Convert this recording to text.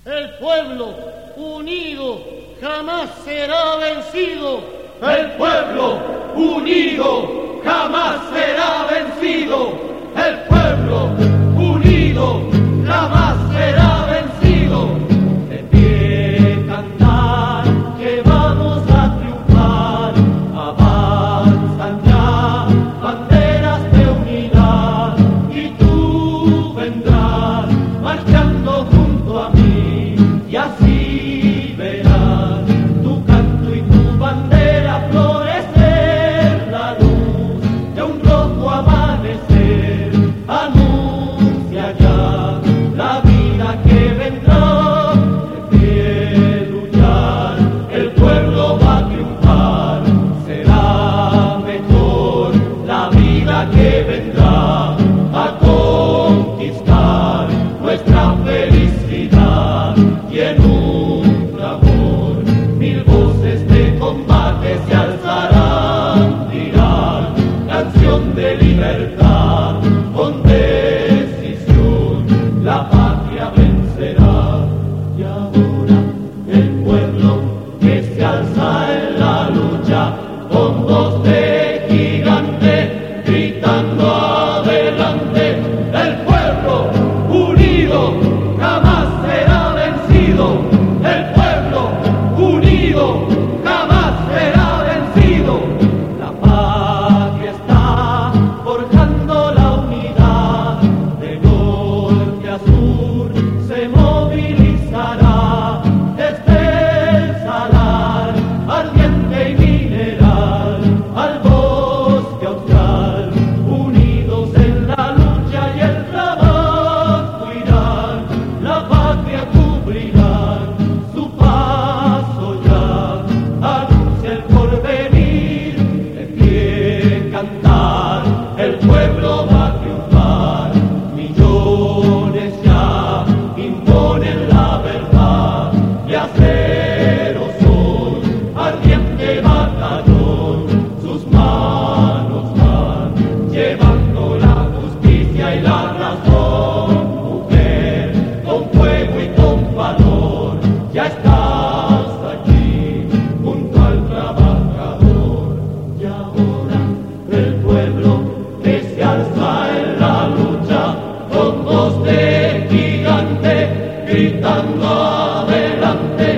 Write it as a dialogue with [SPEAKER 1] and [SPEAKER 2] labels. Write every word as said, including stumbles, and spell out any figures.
[SPEAKER 1] El pueblo unido jamás será vencido.
[SPEAKER 2] El pueblo unido jamás será vencido. El pueblo unido jamás será vencido. De pie cantar que vamos a triunfar. Avanzan ya banderas de unidad y tú vendrás marchando junto a mí y así verás tu canto y tu bandera florecer, la luz de un rojo amanecer anuncia ya la vida que vendrá. De pie luchar, el pueblo va a triunfar, será mejor la vida que vendrá a conquistar nuestra felicidad y en un clamor mil voces de combate se alzarán, dirán canción de libertad con decisión la patria vencerá. Y ahora el pueblo que se alza en la lucha con voz de gigante gritando adelante. El pueblo unido jamás será vencido. El pueblo unido jamás será vencido. La patria está forjando la unidad, de norte a sur se movilizará, desde el salar ardiente y mineral al bosque austral, unidos en la lucha y el trabajo irán, la patria cubrirán, su paso ya anuncia el porvenir. De pie cantar, el pueblo va a triunfar, millones ya imponen la verdad y acero son ardiente batallón, sus manos van llevando la justicia y la razón. Mujer, con fuego y con valor, ya estás aquí junto al trabajador. Y ahora el pueblo que se alza en la lucha con voz de gigante gritando adelante.